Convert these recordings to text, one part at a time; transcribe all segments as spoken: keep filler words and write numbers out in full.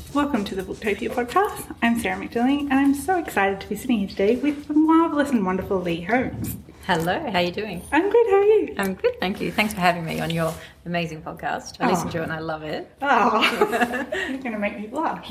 Welcome to the Booktopia podcast. I'm Sarah McDilling and I'm so excited to be sitting here today with the marvellous and wonderful Lee Holmes. Hello, how are you doing? I'm good, how are you? I'm good, thank you. Thanks for having me on your amazing podcast. I oh. listen to it and I love it. Oh, you're going to make me blush.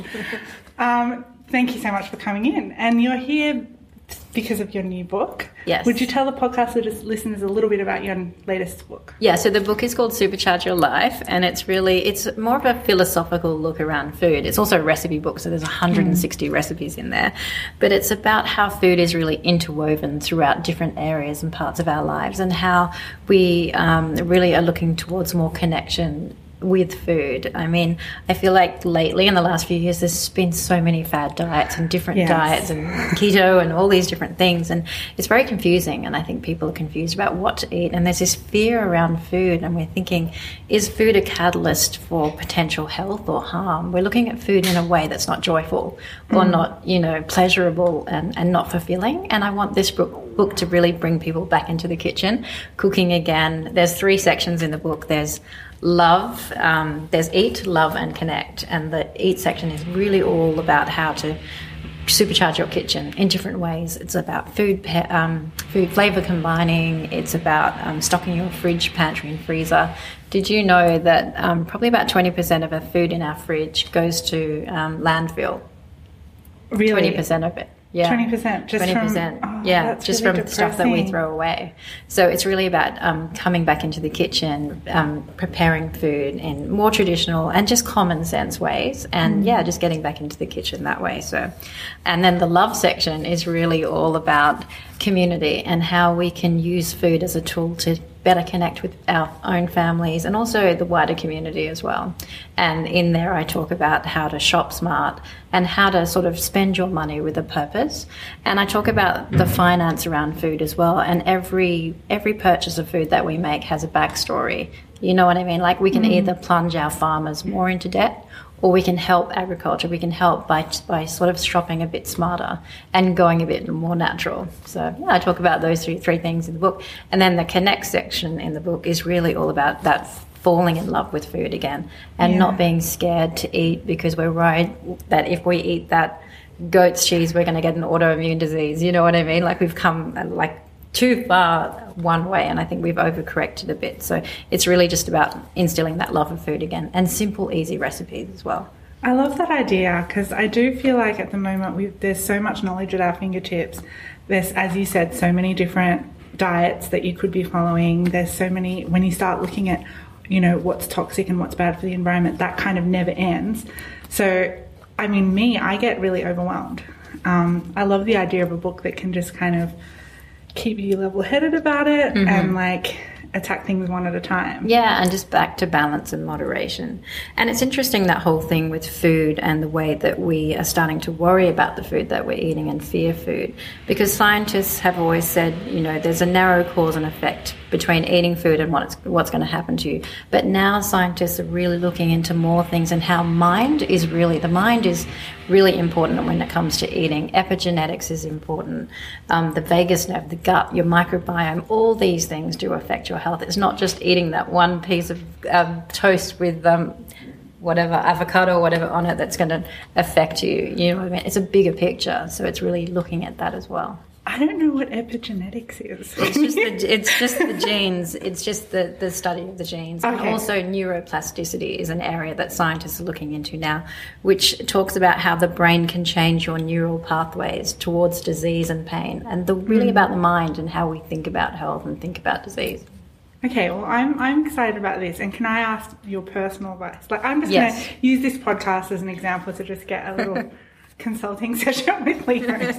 Um, thank you so much for coming in. And you're here because of your new book. Yes. Would you tell the podcast listeners a little bit about your latest book? Yeah, so the book is called Supercharge Your Life, and it's really, it's more of a philosophical look around food. It's also a recipe book, so there's one hundred sixty mm. recipes in there. But it's about how food is really interwoven throughout different areas and parts of our lives, and how we um, really are looking towards more connection with food. I mean, I feel like lately in the last few years there's been so many fad diets and different yes. diets and keto and all these different things, and it's very confusing, and I think people are confused about what to eat, and there's this fear around food, and we're thinking, is food a catalyst for potential health or harm? We're looking at food in a way that's not joyful or mm. not, you know, pleasurable and, and not fulfilling, and I want this book, book to really bring people back into the kitchen, cooking again. There's three sections in the book. There's love, um, there's eat, love and connect, and the eat section is really all about how to supercharge your kitchen in different ways. It's about food um, food flavour combining, it's about um, stocking your fridge, pantry and freezer. Did you know that um, probably about twenty percent of the food in our fridge goes to um, landfill? Really? twenty percent of it. Yeah, twenty percent just twenty percent. From, oh, yeah, just really from depressing. Stuff that we throw away. So it's really about um, coming back into the kitchen, um, preparing food in more traditional and just common sense ways, and mm. yeah, just getting back into the kitchen that way. So, and then the love section is really all about community and how we can use food as a tool to better connect with our own families and also the wider community as well. And in there I talk about how to shop smart and how to sort of spend your money with a purpose. And I talk about the finance around food as well, and every every purchase of food that we make has a backstory. You know what I mean? Like we can mm. either plunge our farmers more into debt, or we can help agriculture. We can help by by sort of shopping a bit smarter and going a bit more natural. So yeah, I talk about those three, three things in the book. And then the connect section in the book is really all about that falling in love with food again and yeah. not being scared to eat because we're worried that if we eat that goat's cheese, we're going to get an autoimmune disease. You know what I mean? Like we've come like too far one way, and I think we've overcorrected a bit. So it's really just about instilling that love of food again, and simple, easy recipes as well. I love that idea because I do feel like at the moment we've, there's so much knowledge at our fingertips. There's, as you said, so many different diets that you could be following. There's so many, when you start looking at, you know, what's toxic and what's bad for the environment, that kind of never ends. So, I mean, me, I get really overwhelmed. Um, I love the idea of a book that can just kind of keep you level-headed about it mm-hmm. and like attack things one at a time. Yeah, and just back to balance and moderation. And it's interesting, that whole thing with food and the way that we are starting to worry about the food that we're eating and fear food, because scientists have always said, you know, there's a narrow cause and effect between eating food and what's, what's going to happen to you. But now scientists are really looking into more things, and how mind is really, the mind is really important when it comes to eating. Epigenetics is important. Um, the vagus nerve, the gut, your microbiome, all these things do affect your health. It's not just eating that one piece of um, toast with um, whatever, avocado or whatever on it that's going to affect you. You know what I mean? It's a bigger picture, so it's really looking at that as well. I don't know what epigenetics is. It's just the, it's just the genes. It's just the, the study of the genes. Okay. And also neuroplasticity is an area that scientists are looking into now, which talks about how the brain can change your neural pathways towards disease and pain, and the, really mm. about the mind and how we think about health and think about disease. Okay, well, I'm I'm excited about this, and can I ask your personal advice? Like, I'm just yes. going to use this podcast as an example to just get a little consulting session with Lee Holmes.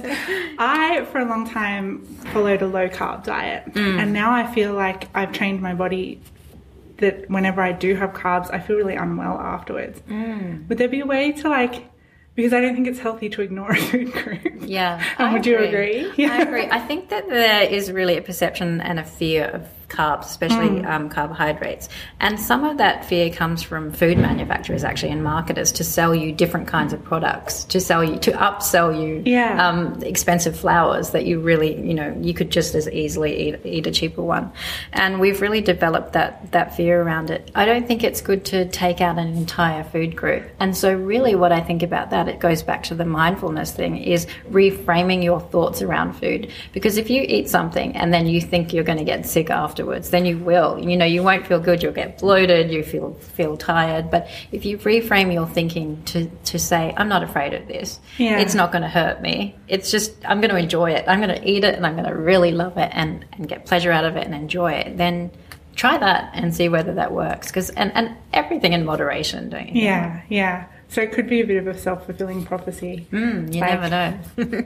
I, for a long time, followed a low-carb diet, mm. and now I feel like I've trained my body that whenever I do have carbs, I feel really unwell afterwards. Mm. Would there be a way to, like, because I don't think it's healthy to ignore a food group. Yeah. um, would agree. you agree? Yeah. I agree. I think that there is really a perception and a fear of carbs, especially mm. um, carbohydrates. And some of that fear comes from food manufacturers actually and marketers to sell you different kinds of products, to sell you, to upsell you yeah. um, expensive flours that you really, you know, you could just as easily eat, eat a cheaper one. And we've really developed that, that fear around it. I don't think it's good to take out an entire food group. And so really what I think about that, it goes back to the mindfulness thing, is reframing your thoughts around food. Because if you eat something and then you think you're going to get sick afterwards, then you will. You know, you won't feel good, you'll get bloated, you feel feel tired. But if you reframe your thinking to, to say, I'm not afraid of this, yeah. it's not going to hurt me. It's just, I'm going to enjoy it. I'm going to eat it and I'm going to really love it and, and get pleasure out of it and enjoy it. Then try that and see whether that works. 'Cause, and, and everything in moderation, don't you think? Yeah, yeah. So it could be a bit of a self-fulfilling prophecy. Mm, you like, never know.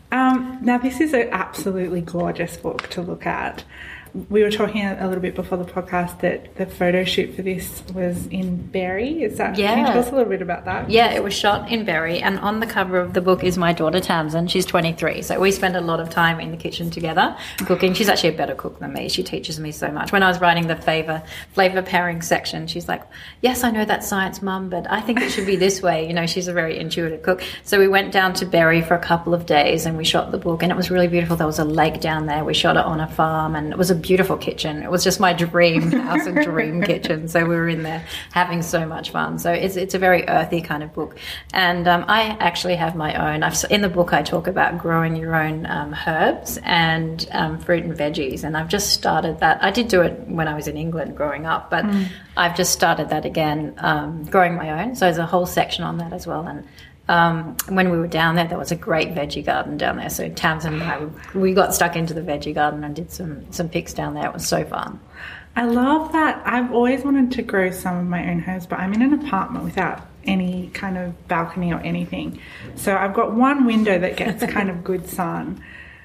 um, now, this is an absolutely gorgeous book to look at. We were talking a little bit before the podcast that the photo shoot for this was in Berry. Is that? Yeah. Can you tell us a little bit about that? Yeah, it was shot in Berry, and on the cover of the book is my daughter Tamsin. She's twenty-three, so we spend a lot of time in the kitchen together cooking. She's actually a better cook than me. She teaches me so much. When I was writing the flavor flavor pairing section, she's like, "Yes, I know that's science, Mum, but I think it should be this way." You know, she's a very intuitive cook. So we went down to Berry for a couple of days, and we shot the book, and it was really beautiful. There was a lake down there. We shot it on a farm, and it was a beautiful kitchen. It was just my dream house, a dream kitchen. So we were in there having so much fun. So it's it's a very earthy kind of book. And um, I actually have my own. I've, in the book, I talk about growing your own um, herbs and um, fruit and veggies. And I've just started that. I did do it when I was in England growing up, but mm. I've just started that again, um, growing my own. So there's a whole section on that as well. And Um, when we were down there, there was a great veggie garden down there. So Tamsin and I, we got stuck into the veggie garden and did some, some picks down there. It was so fun. I love that. I've always wanted to grow some of my own herbs, but I'm in an apartment without any kind of balcony or anything. So I've got one window that gets kind of good sun.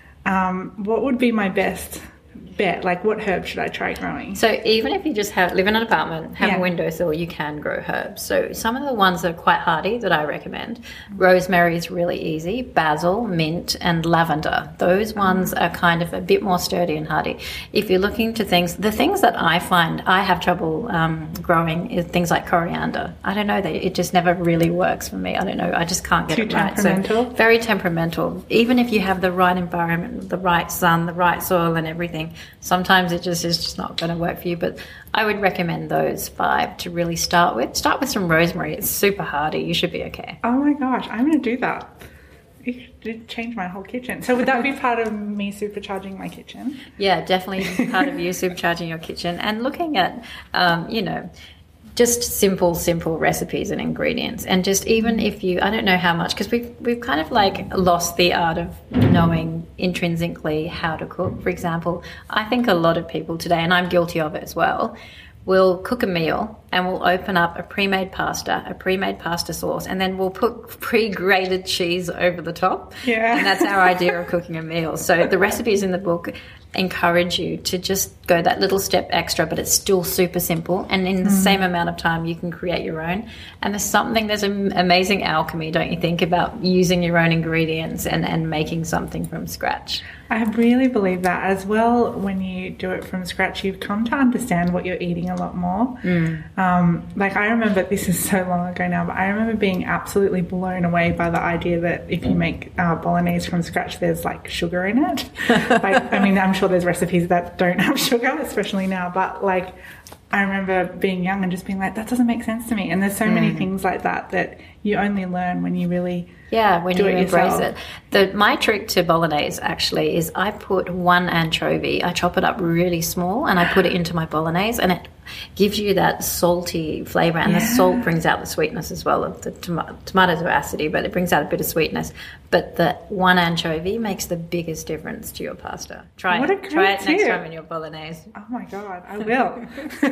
Um, what would be my best bet? Like, what herbs should I try growing? So even if you just have live in an apartment, have yeah. a windowsill, you can grow herbs. So some of the ones that are quite hardy that I recommend: rosemary is really easy, basil, mint, and lavender. Those ones are kind of a bit more sturdy and hardy. If you're looking to things, the things that I find I have trouble um, growing is things like coriander. I don't know, they, it just never really works for me. I don't know, I just can't get Too it right. temperamental? So very temperamental. Even if you have the right environment, the right sun, the right soil and everything, sometimes it just is just not going to work for you. But I would recommend those five to really start with. Start with some rosemary. It's super hardy. You should be okay. Oh my gosh, I'm going to do that. You did change my whole kitchen. So would that be part of me supercharging my kitchen? Yeah, definitely part of you supercharging your kitchen and looking at, um, you know, just simple, simple recipes and ingredients. And just even if you, I don't know how much, because we've, we've kind of like lost the art of knowing intrinsically how to cook. For example, I think a lot of people today, and I'm guilty of it as well, will cook a meal and we'll open up a pre-made pasta, a pre-made pasta sauce, and then we'll put pre-grated cheese over the top. Yeah. And that's our idea of cooking a meal. So the recipes in the book encourage you to just go that little step extra, but it's still super simple, and in the mm. same amount of time you can create your own. And there's something, there's an amazing alchemy, don't you think, about using your own ingredients and, and making something from scratch. I really believe that as well. When you do it from scratch, you've come to understand what you're eating a lot more. Mm. Um, like I remember, this is so long ago now, but I remember being absolutely blown away by the idea that if you make uh, bolognese from scratch, there's like sugar in it. Like, I mean, I'm sure there's recipes that don't have sugar, especially now, but like I remember being young and just being like, that doesn't make sense to me. And there's so mm. many things like that that you only learn when you really yeah, when do you it embrace yourself. it. The, my trick to bolognese actually is I put one anchovy, I chop it up really small and I put it into my bolognese, and it gives you that salty flavour, and yeah. the salt brings out the sweetness as well. The tom- tomatoes are acidy, but it brings out a bit of sweetness. But the one anchovy makes the biggest difference to your pasta. Try what it. A great Try it tip. next time in your bolognese. Oh my God, I will.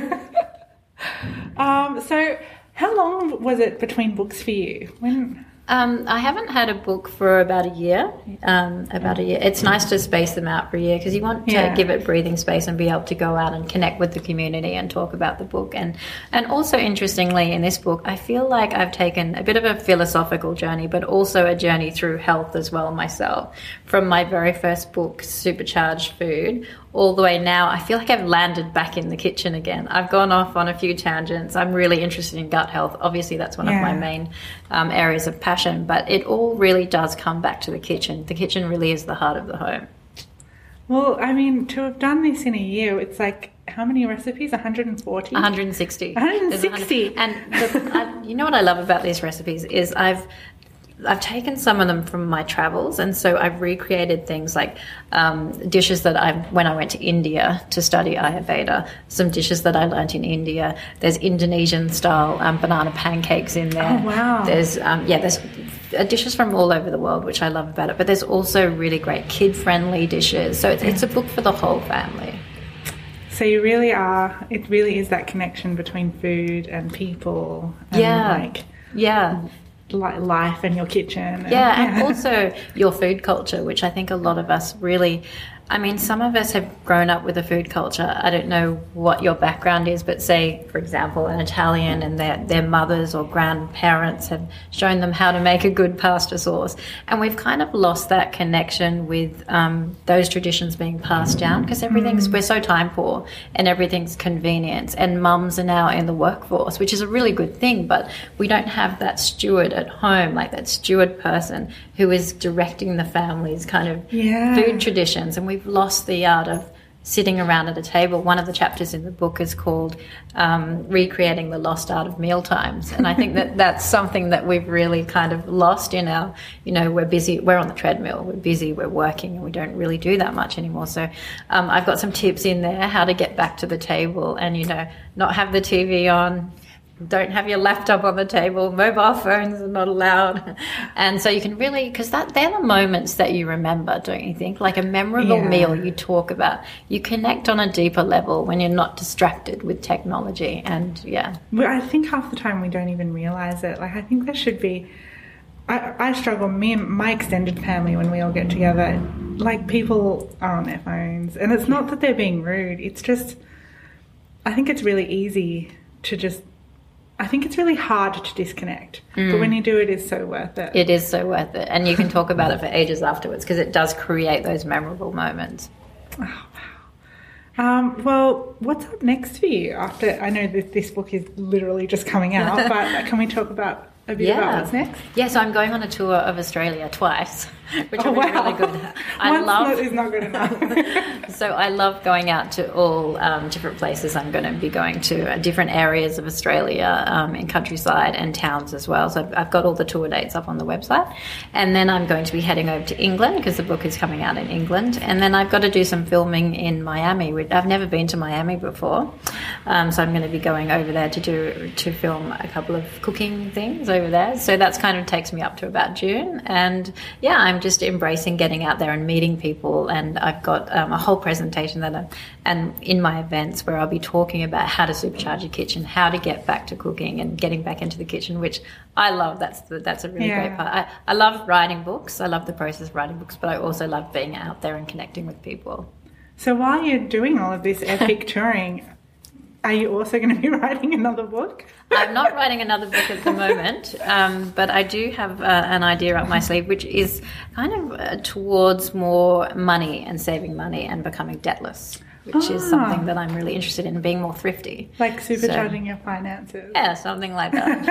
um, so how long was it between books for you? When... Um, I haven't had a book for about a year. Um, about a year. It's nice to space them out for a year because you want to yeah. give it breathing space and be able to go out and connect with the community and talk about the book. And and also, interestingly, in this book, I feel like I've taken a bit of a philosophical journey, but also a journey through health as well myself. From my very first book, Supercharged Food, all the way now. I feel like I've landed back in the kitchen again. I've gone off on a few tangents. I'm really interested in gut health. Obviously, that's one yeah. of my main um, areas of passion, but it all really does come back to the kitchen. The kitchen really is the heart of the home. Well, I mean, to have done this in a year, it's like, how many recipes? one hundred forty? one hundred sixty. one hundred sixty. And the, I, you know what I love about these recipes is I've I've taken some of them from my travels, and so I've recreated things like um, dishes that I when I went to India to study Ayurveda, some dishes that I learnt in India. There's Indonesian style um, banana pancakes in there. Oh, wow. There's um, yeah, there's uh, dishes from all over the world, which I love about it. But there's also really great kid-friendly dishes. So it's, it's a book for the whole family. So you really are, it really is that connection between food and people and yeah. like yeah. li- life and your kitchen. And, yeah, yeah, and also your food culture, which I think a lot of us really, I mean, some of us have grown up with a food culture. I don't know what your background is, but say, for example, an Italian and their, their mothers or grandparents have shown them how to make a good pasta sauce. And we've kind of lost that connection with um, those traditions being passed down because everything's, mm. we're so time poor and everything's convenience. And mums are now in the workforce, which is a really good thing, but we don't have that steward at home, like that steward person who is directing the family's kind of yeah. food traditions. And we've lost the art of sitting around at a table. One of the chapters in the book is called um, Recreating the Lost Art of Mealtimes. And I think that that's something that we've really kind of lost in our, you know, we're busy, we're on the treadmill, we're busy, we're working, and we don't really do that much anymore. So um, I've got some tips in there how to get back to the table and, you know, not have the T V on, don't have your laptop on the table, mobile phones are not allowed. And so you can really, because that they're the moments that you remember, don't you think? Like a memorable yeah. meal you talk about. You connect on a deeper level when you're not distracted with technology. And yeah. Well, I think half the time we don't even realise it. Like I think there should be, I, I struggle, me and my extended family when we all get together, like people are on their phones. And it's not that they're being rude, it's just, I think it's really easy to just, I think it's really hard to disconnect, mm. but when you do it, it's so worth it. It is so worth it. And you can talk about it for ages afterwards because it does create those memorable moments. Oh, wow. Um, well, what's up next for you after, I know that this book is literally just coming out, but can we talk about a bit yeah. about what's next? Yeah, so I'm going on a tour of Australia twice, which oh, will be wow. really good. I Once love not, is not good enough. So I love going out to all um, different places. I'm going to be going to uh, different areas of Australia um, in countryside and towns as well. So I've, I've got all the tour dates up on the website. And then I'm going to be heading over to England because the book is coming out in England. And then I've got to do some filming in Miami. I've never been to Miami before. Um, so I'm going to be going over there to do to film a couple of cooking things over there. So that's kind of takes me up to about June. And yeah, I'm just embracing getting out there and meeting people. And I've got um, a whole presentation that I'm, and in my events where I'll be talking about how to supercharge your kitchen, how to get back to cooking and getting back into the kitchen, which I love. That's the, that's a really yeah. great part. I, I love writing books. I love the process of writing books, but I also love being out there and connecting with people. So while you're doing all of this epic touring, are you also going to be writing another book? I'm not writing another book at the moment, um, but I do have uh, an idea up my sleeve, which is kind of uh, towards more money and saving money and becoming debtless, which ah. is something that I'm really interested in, being more thrifty. Like supercharging so, your finances. Yeah, something like that.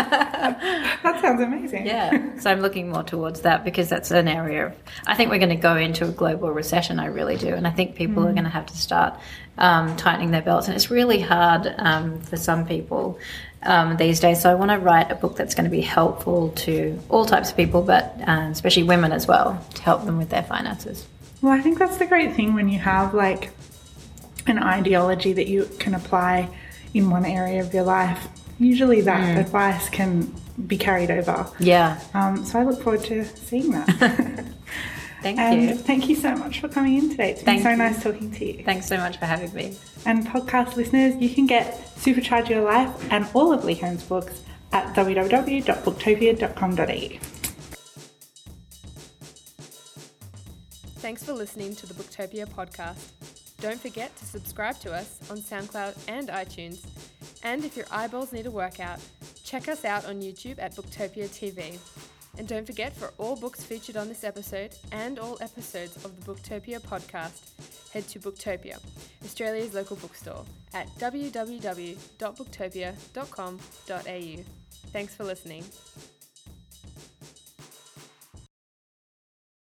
That sounds amazing. Yeah, so I'm looking more towards that because that's an area of, I think we're going to go into a global recession, I really do, and I think people mm. are going to have to start um, tightening their belts, and it's really hard um, for some people um, these days. So I want to write a book that's going to be helpful to all types of people, but um, especially women as well, to help them with their finances. Well, I think that's the great thing when you have like an ideology that you can apply in one area of your life. Usually that mm. advice can be carried over. Yeah. Um, so I look forward to seeing that. Thank and you. Thank you so much for coming in today. It's been thank so you. nice talking to you. Thanks so much for having me. And podcast listeners, you can get Supercharge Your Life and all of Lee Holmes' books at w w w dot booktopia dot com dot a u. Thanks for listening to the Booktopia podcast. Don't forget to subscribe to us on SoundCloud and iTunes. And if your eyeballs need a workout, check us out on YouTube at Booktopia T V. And don't forget, for all books featured on this episode and all episodes of the Booktopia podcast, head to Booktopia, Australia's local bookstore, at w w w dot booktopia dot com dot a u. Thanks for listening.